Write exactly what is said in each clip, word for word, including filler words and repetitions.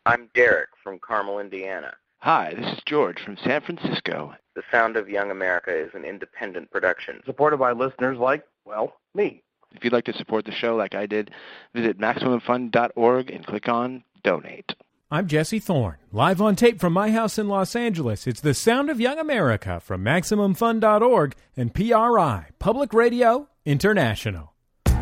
I'm Derek from Carmel, Indiana. Hi, this is George from San Francisco. The Sound of Young America is an independent production, supported by listeners like, well, me. If you'd like to support the show like I did, visit Maximum Fund dot org and click on Donate. I'm Jesse Thorne, live on tape from my house in Los Angeles. It's The Sound of Young America from Maximum Fund dot org and P R I, Public Radio International.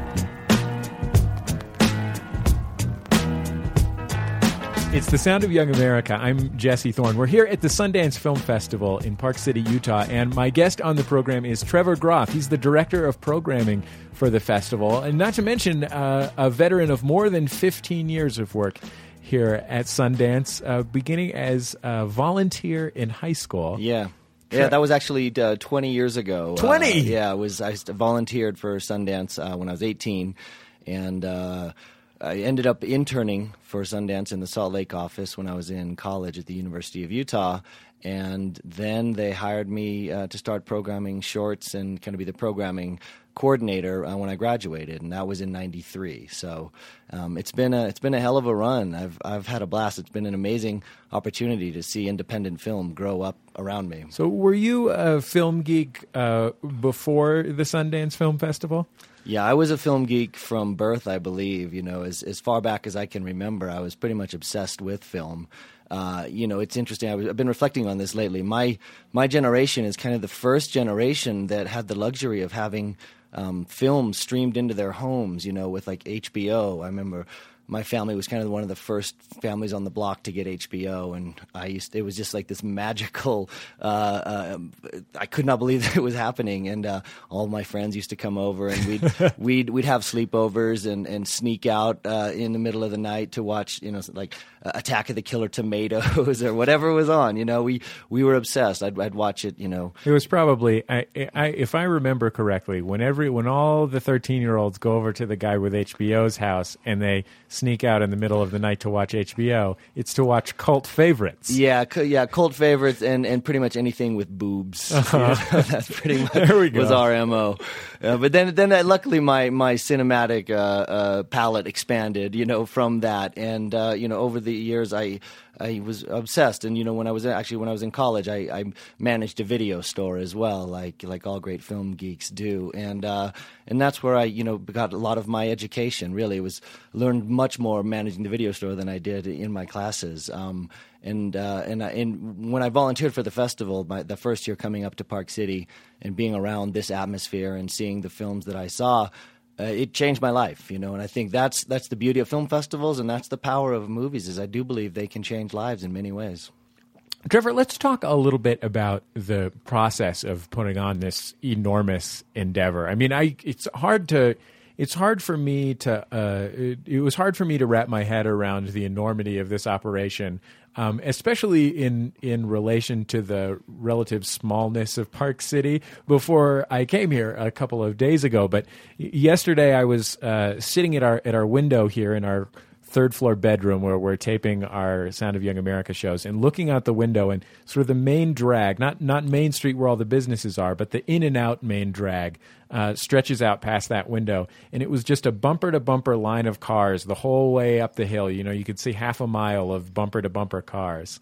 It's The Sound of Young America. I'm Jesse Thorne. We're here at the Sundance Film Festival in Park City, Utah, and my guest on the program is Trevor Groff. He's the director of programming for the festival, and not to mention uh, a veteran of more than fifteen years of work here at Sundance, uh, beginning as a volunteer in high school. Yeah. Yeah, that was actually uh, twenty years ago. twenty? Uh, yeah, I was I volunteered for Sundance uh, when I was eighteen, and uh, I ended up interning for Sundance in the Salt Lake office when I was in college at the University of Utah. And then they hired me uh, to start programming shorts and kind of be the programming coordinator uh, when I graduated, and that was in ninety-three. So um, it's been a it's been a hell of a run. I've I've had a blast. It's been an amazing opportunity to see independent film grow up around me. So were you a film geek uh, before the Sundance Film Festival? Yeah, I was a film geek from birth, I believe. You know, as as far back as I can remember, I was pretty much obsessed with film. Uh, you know, it's interesting. I was, I've been reflecting on this lately. My my generation is kind of the first generation that had the luxury of having um, films streamed into their homes. You know, with like H B O. I remember my family was kind of one of the first families on the block to get H B O, and I used it was just like this magical. Uh, uh, I could not believe that it was happening, and uh, all my friends used to come over, and we'd we'd we'd have sleepovers and, and sneak out uh, in the middle of the night to watch, you know, like uh, Attack of the Killer Tomatoes or whatever was on. You know, we we were obsessed. I'd I'd watch it. You know, it was probably I, I if I remember correctly, when every when all the thirteen year olds go over to the guy with H B O's house and they sneak out in the middle of the night to watch H B O, it's to watch cult favorites. Yeah, yeah, cult favorites and, and pretty much anything with boobs. Uh-huh. You know, that's pretty much there we go. was our M O. Uh, but then then uh, luckily my my cinematic uh, uh, palette expanded, you know, from that. And uh, you know, over the years I I was obsessed. And you know, when I was actually when I was in college, I, I managed a video store as well, like like all great film geeks do. And uh, and that's where I you know got a lot of my education. Really, it was learned much more managing the video store than I did in my classes. Um, and uh, and I, and when I volunteered for the festival, my, the first year coming up to Park City and being around this atmosphere and seeing the films that I saw. Uh, it changed my life, you know, and I think that's that's the beauty of film festivals, and that's the power of movies. Is I do believe they can change lives in many ways. Trevor, let's talk a little bit about the process of putting on this enormous endeavor. I mean, I it's hard to it's hard for me to uh, it, it was hard for me to wrap my head around the enormity of this operation. Um, especially in, in relation to the relative smallness of Park City before I came here a couple of days ago. But yesterday I was uh, sitting at our at our window here in our third floor bedroom where we're taping our Sound of Young America shows and looking out the window and sort of the main drag, not not Main Street where all the businesses are, but the in and out main drag uh, stretches out past that window. And it was just a bumper to bumper line of cars the whole way up the hill. You know, you could see half a mile of bumper to bumper cars.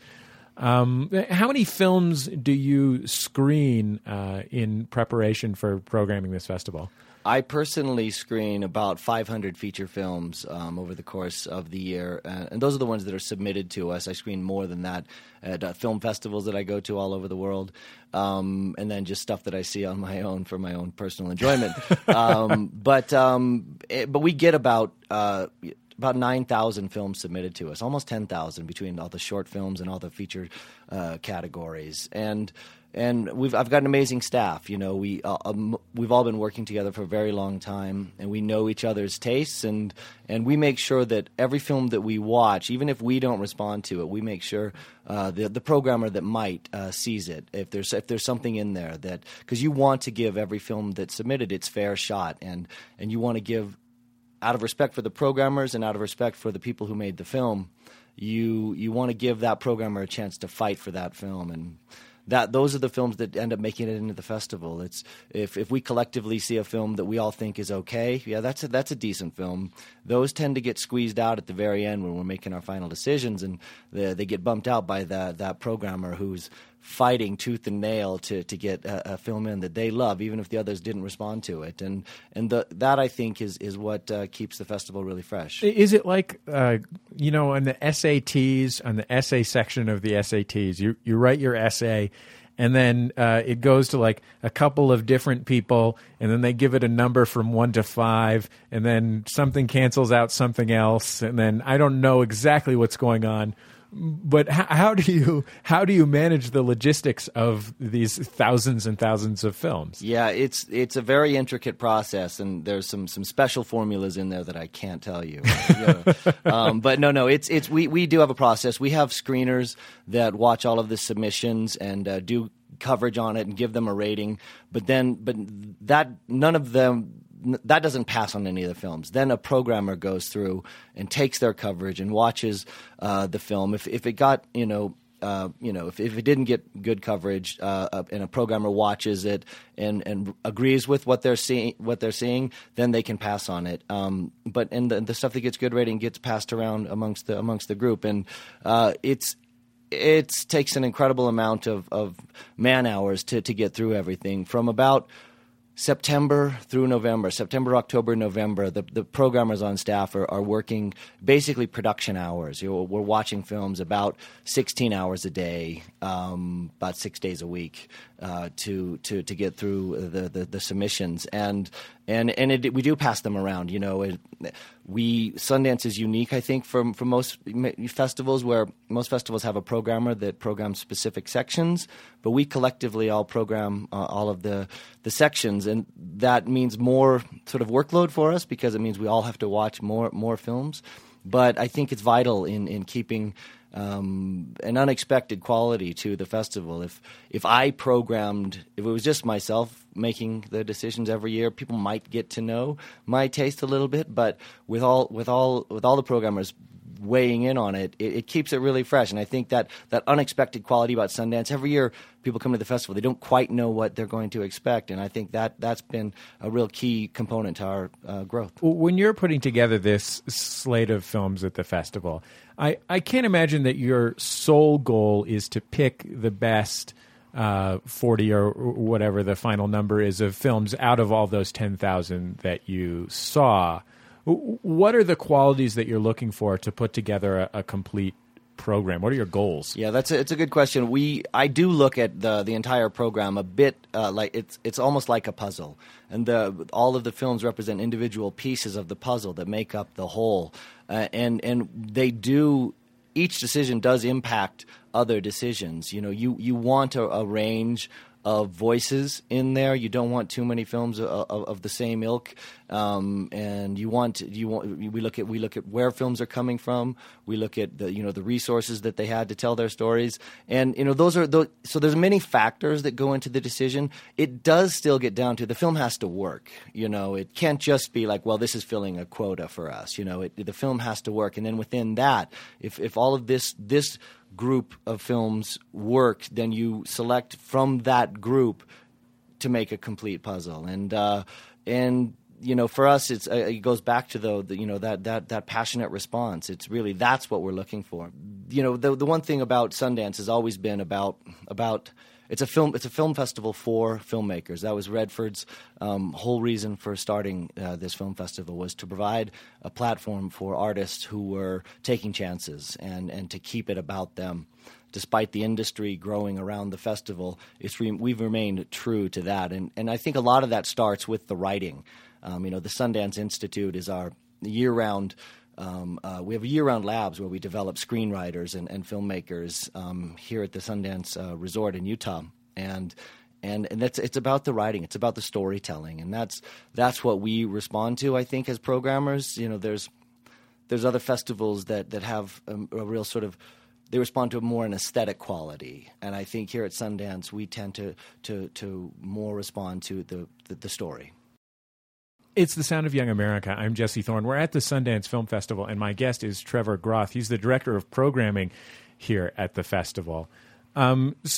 Um, how many films do you screen uh, in preparation for programming this festival? I personally screen about five hundred feature films um, over the course of the year, uh, and those are the ones that are submitted to us. I screen more than that at uh, film festivals that I go to all over the world, um, and then just stuff that I see on my own for my own personal enjoyment. um, but um, it, but we get about uh, about nine thousand films submitted to us, almost ten thousand between all the short films and all the feature uh, categories, and. And we've I've got an amazing staff. You know, we uh, um, we've all been working together for a very long time, and we know each other's tastes, and and we make sure that every film that we watch, even if we don't respond to it, we make sure uh, the the programmer that might uh, sees it. If there's if there's something in there that because you want to give every film that's submitted its fair shot, and and you want to give out of respect for the programmers and out of respect for the people who made the film, you you want to give that programmer a chance to fight for that film and. that those are the films that end up making it into the festival. It's if if we collectively see a film that we all think is okay, yeah, that's a, that's a decent film. Those tend to get squeezed out at the very end when we're making our final decisions, and they, they get bumped out by that that programmer who's fighting tooth and nail to to get a, a film in that they love, even if the others didn't respond to it. And and the, that I think is is what uh, keeps the festival really fresh. Is it like uh, you know, on the S A Ts, on the essay section of the S A Ts, you you write your essay, and then uh, it goes to like a couple of different people, and then they give it a number from one to five, and then something cancels out something else, and then I don't know exactly what's going on. But how, how do you how do you manage the logistics of these thousands and thousands of films? Yeah, it's it's a very intricate process, and there's some, some special formulas in there that I can't tell you. Yeah. um, but no, no, it's it's we, we do have a process. We have screeners that watch all of the submissions and uh, do coverage on it and give them a rating. But then, but that none of them. That doesn't pass on any of the films. Then a programmer goes through and takes their coverage and watches uh, the film. If if it got you know uh, you know if, if it didn't get good coverage, uh, and a programmer watches it and, and agrees with what they're seeing, what they're seeing, then they can pass on it. Um, but and the, the stuff that gets good rating gets passed around amongst the amongst the group, and uh, it's. It takes an incredible amount of, of man hours to, to get through everything from about September through November, September, October, November. The, the programmers on staff are, are working basically production hours. You know, we're watching films about sixteen hours a day, um, about six days a week, uh, to to to get through the, the, the submissions. And and and it, we do pass them around. You know, it, we Sundance is unique, I think, from from most festivals, where most festivals have a programmer that programs specific sections, but we collectively all program uh, all of the the sections, and that means more sort of workload for us because it means we all have to watch more more films. But I think it's vital in in keeping um, an unexpected quality to the festival. If if I programmed, if it was just myself making the decisions every year, people might get to know my taste a little bit. But with all with all with all the programmers weighing in on it, it, it keeps it really fresh. And I think that that unexpected quality about Sundance, every year people come to the festival, they don't quite know what they're going to expect. And I think that that's been a real key component to our uh, growth. When you're putting together this slate of films at the festival, I, I can't imagine that your sole goal is to pick the best uh, forty or whatever the final number is of films out of all those ten thousand that you saw. What are the qualities that you're looking for to put together a, a complete program? What are your goals? Yeah, that's a, it's a good question. We I do look at the the entire program a bit uh, like it's it's almost like a puzzle, and the all of the films represent individual pieces of the puzzle that make up the whole, uh, and and they do. Each decision does impact other decisions. You know, you you want a, a range of voices in there. You don't want too many films of, of, of the same ilk, um, and you want you want. We look at we look at where films are coming from. We look at the you know the resources that they had to tell their stories, and you know those are those, so there's many factors that go into the decision. It does still get down to the film has to work. You know, it can't just be like, well, this is filling a quota for us. You know, it, the film has to work, and then within that, if if all of this this group of films work, then you select from that group to make a complete puzzle. And uh, and you know, for us, it's uh, it goes back to though the, you know that that that passionate response. It's really that's what we're looking for. You know, the the one thing about Sundance has always been about about. It's a film. It's a film festival for filmmakers. That was Redford's um, whole reason for starting uh, this film festival, was to provide a platform for artists who were taking chances and, and to keep it about them. Despite the industry growing around the festival, it's re- we've remained true to that. And and I think a lot of that starts with the writing. Um, you know, the Sundance Institute is our year-round. Um, uh, we have year-round labs where we develop screenwriters and, and filmmakers um, here at the Sundance uh, Resort in Utah, and and and that's it's about the writing, it's about the storytelling, and that's that's what we respond to. I think as programmers, you know, there's there's other festivals that that have a, a real sort of they respond to more an aesthetic quality, and I think here at Sundance we tend to to to more respond to the the, the story. It's The Sound of Young America. I'm Jesse Thorne. We're at the Sundance Film Festival, and my guest is Trevor Groth. He's the director of programming here at the festival. Um, so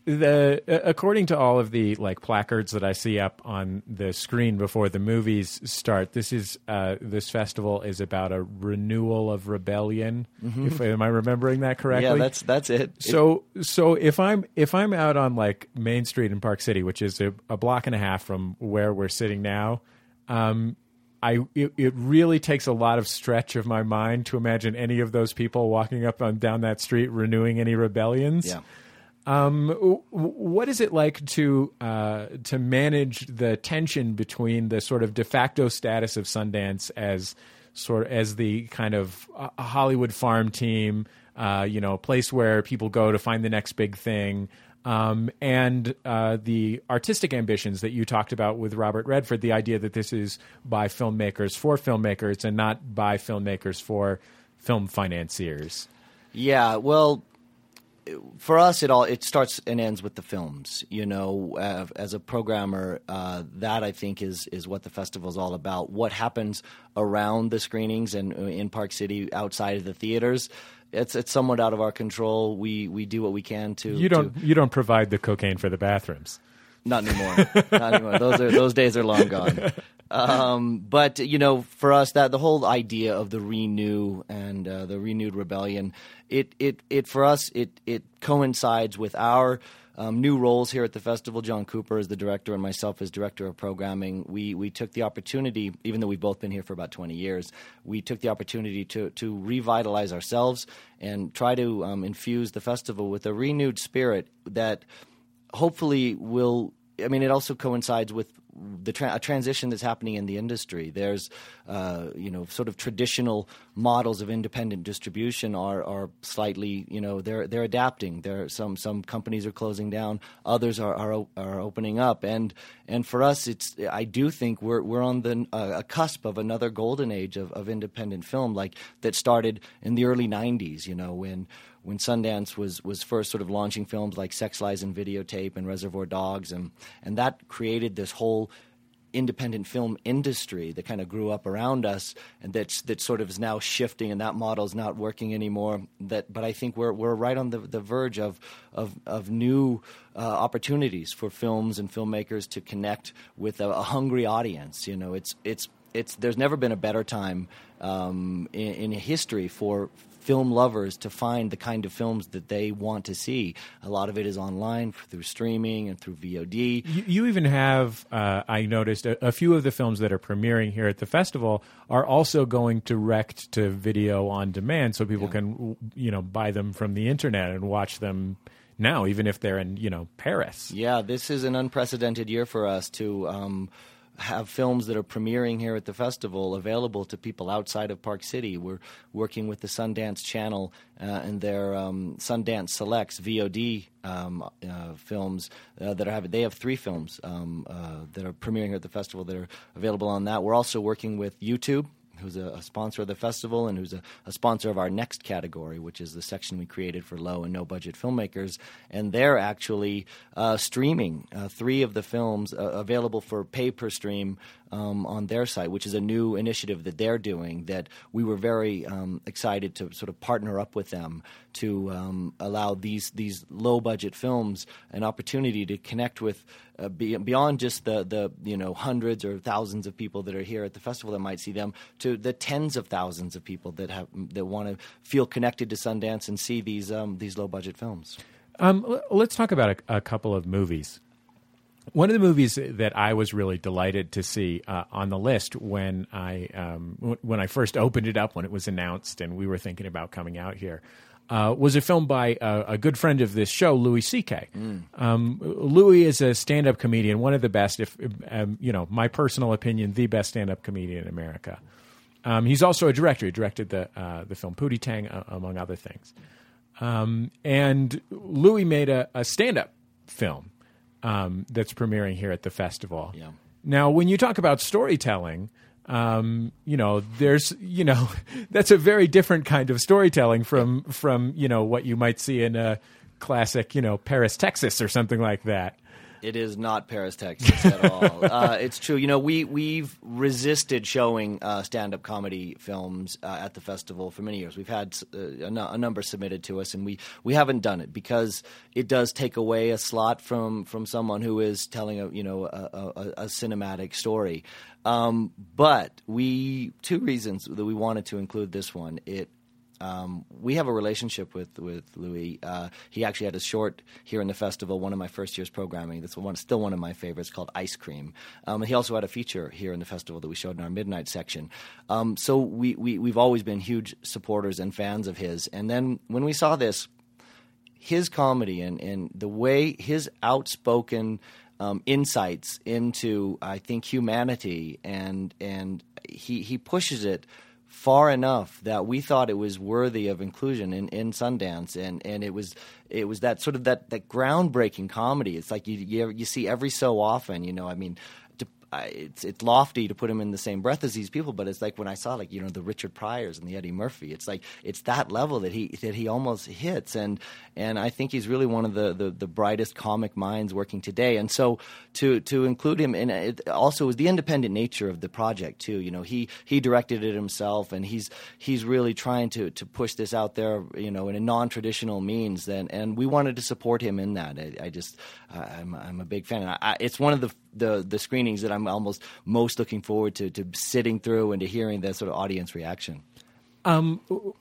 the uh, according to all of the like placards that I see up on the screen before the movies start, this is uh, this festival is about a renewal of rebellion. Mm-hmm. If am I remembering that correctly? Yeah, that's that's it. So so if I'm if I'm out on like Main Street in Park City, which is a, a block and a half from where we're sitting now, um, I it, it really takes a lot of stretch of my mind to imagine any of those people walking up and down that street renewing any rebellions. Yeah. Um, what is it like to uh, to manage the tension between the sort of de facto status of Sundance as sort of as the kind of uh, Hollywood farm team, uh, you know, a place where people go to find the next big thing, um, and uh, the artistic ambitions that you talked about with Robert Redford, the idea that this is by filmmakers for filmmakers and not by filmmakers for film financiers? Yeah, well, for us, it all it starts and ends with the films. You know, uh, as a programmer, uh, that I think is is what the festival is all about. What happens around the screenings and in Park City, outside of the theaters, it's it's somewhat out of our control. We we do what we can to. You don't to, you don't provide the cocaine for the bathrooms. Not anymore. Not anymore. Those are those days are long gone. Um, but you know, for us, that the whole idea of the renew and uh, the renewed rebellion, it it it for us it it coincides with our um, new roles here at the festival. John Cooper is the director, and myself as director of programming. We we took the opportunity, even though we've both been here for about twenty years, we took the opportunity to to revitalize ourselves and try to um, infuse the festival with a renewed spirit that hopefully will. I mean, it also coincides with the tra- a transition that's happening in the industry. There's, uh, you know, sort of traditional models of independent distribution are are slightly, you know, they're they're adapting. There, some some companies are closing down, others are are, are opening up, and and for us, it's I do think we're we're on the uh, a cusp of another golden age of, of independent film, like that started in the early nineties. You know, when. When Sundance was, was first sort of launching films like Sex, Lies, and Videotape and Reservoir Dogs, and and that created this whole independent film industry that kind of grew up around us, and that's that sort of is now shifting, and that model is not working anymore. That, but I think we're we're right on the, the verge of of of new uh, opportunities for films and filmmakers to connect with a, a hungry audience. You know, it's it's it's there's never been a better time um, in, in history for film lovers to find the kind of films that they want to see. A lot of it is online through streaming and through V O D. You, you even have, uh, I noticed, a, a few of the films that are premiering here at the festival are also going direct to video on demand, so people yeah. can, you know, buy them from the internet and watch them now, even if they're in, you know, Paris. Yeah, this is an unprecedented year for us to um, have films that are premiering here at the festival available to people outside of Park City. We're working with the Sundance Channel uh, and their um, Sundance Selects V O D um, uh, films uh, that are having. They have three films um, uh, that are premiering here at the festival that are available on that. We're also working with YouTube, who's a, a sponsor of the festival and who's a, a sponsor of our next category, which is the section we created for low and no-budget filmmakers. And they're actually uh, streaming uh, three of the films uh, available for pay-per-stream um, on their site, which is a new initiative that they're doing that we were very um, excited to sort of partner up with them to um, allow these these low-budget films an opportunity to connect with uh, be, beyond just the, the you know hundreds or thousands of people that are here at the festival that might see them, to the tens of thousands of people that have that want to feel connected to Sundance and see these um, these low-budget films. Um, l- let's talk about a, a couple of movies. One of the movies that I was really delighted to see uh, on the list when I um, w- when I first opened it up, when it was announced and we were thinking about coming out here, uh, was a film by a, a good friend of this show, Louis C K. Mm. Um, Louis is a stand-up comedian, one of the best, if um, you know, my personal opinion, the best stand-up comedian in America. Um, he's also a director. He directed the uh, the film Pootie Tang, uh, among other things. Um, and Louis made a, a stand-up film um, that's premiering here at the festival. Yeah. Now, when you talk about storytelling, um, you know, there's, you know, that's a very different kind of storytelling from from you know what you might see in a classic, you know, Paris, Texas, or something like that. It is not Paris, Texas at all. uh, it's true. You know, we, we've resisted showing uh, stand-up comedy films uh, at the festival for many years. We've had uh, a, n- a number submitted to us, and we, we haven't done it because it does take away a slot from, from someone who is telling a, you know, a, a, a cinematic story. Um, but we two reasons that we wanted to include this one. It Um, we have a relationship with with Louis. Uh, he actually had a short here in the festival, one of my first year's programming. That's one, still one of my favorites, called Ice Cream. Um, and he also had a feature here in the festival that we showed in our midnight section. Um, so we, we we've always been huge supporters and fans of his. And then when we saw this, his comedy and, and the way his outspoken um, insights into, I think, humanity and and he he pushes it far enough that we thought it was worthy of inclusion in, in Sundance, and, and it was it was that sort of that, that groundbreaking comedy. It's like you, you you see every so often, you know. I mean, to, I, it's it's lofty to put him in the same breath as these people, but it's like when I saw like you know the Richard Pryors and the Eddie Murphy, it's like it's that level that he that he almost hits, and and I think he's really one of the, the, the brightest comic minds working today. And so to to include him, and it also was the independent nature of the project too. You know, he he directed it himself, and he's he's really trying to, to push this out there, you know, in a non-traditional means. And and we wanted to support him in that. I, I just uh, I'm I'm a big fan. And I, I, it's one of the, the the screenings that I'm almost most looking forward to to sitting through and to hearing the sort of audience reaction. Um.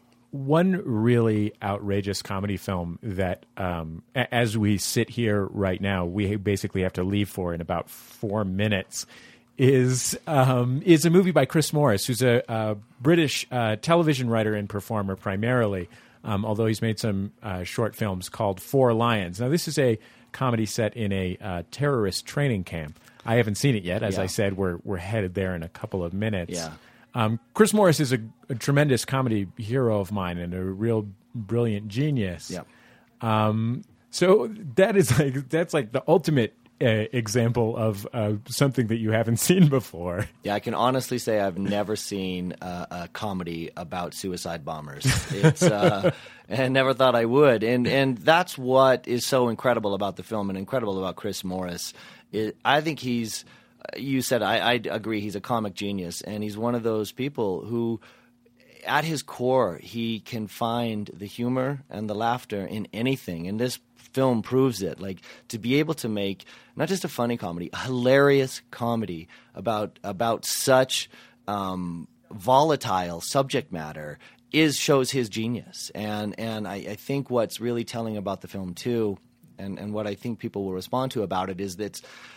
One really outrageous comedy film that, um, a- as we sit here right now, we basically have to leave for in about four minutes, is um, is a movie by Chris Morris, who's a, a British uh, television writer and performer primarily, um, although he's made some uh, short films, called Four Lions. Now, this is a comedy set in a uh, terrorist training camp. I haven't seen it yet. As Yeah. I said, we're we're headed there in a couple of minutes. Yeah. Um, Chris Morris is a, a tremendous comedy hero of mine and a real brilliant genius. Yep. Um, so that is like that's like the ultimate uh, example of uh, something that you haven't seen before. Yeah, I can honestly say I've never seen uh, a comedy about suicide bombers. It's uh, and never thought I would. And and that's what is so incredible about the film and incredible about Chris Morris. It, I think he's. You said I, I agree. He's a comic genius, and he's one of those people who, at his core, he can find the humor and the laughter in anything. And this film proves it. Like, to be able to make not just a funny comedy, a hilarious comedy about about such um, volatile subject matter is shows his genius. And and I, I think what's really telling about the film too, and and what I think people will respond to about it is that.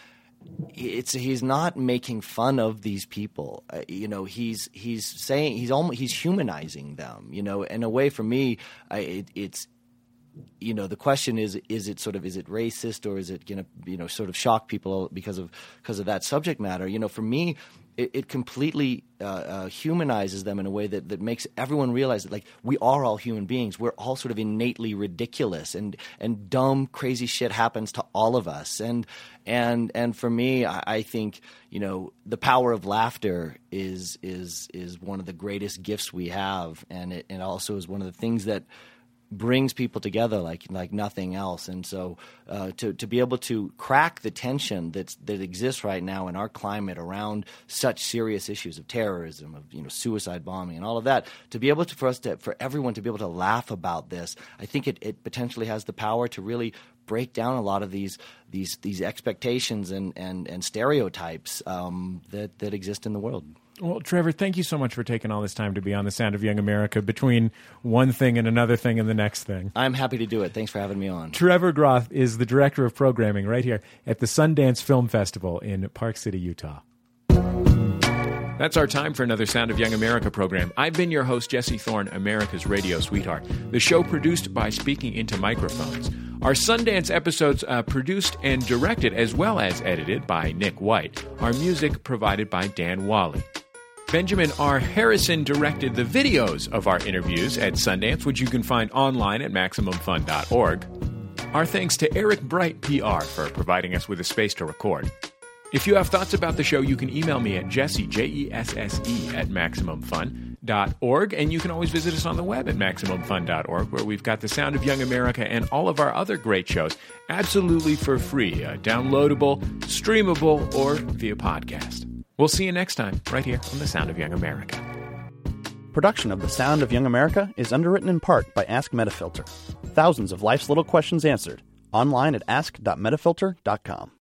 It's he's not making fun of these people, uh, you know. He's he's saying he's almost he's humanizing them, you know. In a way, for me, I, it, it's you know the question is is it sort of is it racist or is it going to you know sort of shock people because of because of that subject matter? You know, for me, it, it completely uh, uh, humanizes them in a way that, that makes everyone realize that like we are all human beings. We're all sort of innately ridiculous, and and dumb, crazy shit happens to all of us. And and and for me, I, I think you know the power of laughter is is is one of the greatest gifts we have, and it and also is one of the things that brings people together like like nothing else. And so uh, to to be able to crack the tension that's that exists right now in our climate around such serious issues of terrorism, of you know suicide bombing and all of that, to be able to for us to for everyone to be able to laugh about this, I think it, it potentially has the power to really break down a lot of these these these expectations and and, and stereotypes um, that that exist in the world. Well, Trevor, thank you so much for taking all this time to be on The Sound of Young America between one thing and another thing and the next thing. I'm happy to do it. Thanks for having me on. Trevor Groth is the director of programming right here at the Sundance Film Festival in Park City, Utah. That's our time for another Sound of Young America program. I've been your host, Jesse Thorne, America's radio sweetheart. The show produced by Speaking Into Microphones. Our Sundance episodes uh, produced and directed as well as edited by Nick White. Our music provided by Dan Wally. Benjamin R. Harrison directed the videos of our interviews at Sundance, which you can find online at maximum fun dot org. Our thanks to Eric Bright P R for providing us with a space to record. If you have thoughts about the show, you can email me at Jesse, J E S S E, at Maximum Fun. dot org, and you can always visit us on the web at maximum fun dot org, where we've got The Sound of Young America and all of our other great shows absolutely for free, uh, downloadable, streamable, or via podcast. We'll see you next time, right here on The Sound of Young America. Production of The Sound of Young America is underwritten in part by Ask Metafilter. Thousands of life's little questions answered. Online at ask dot metafilter dot com.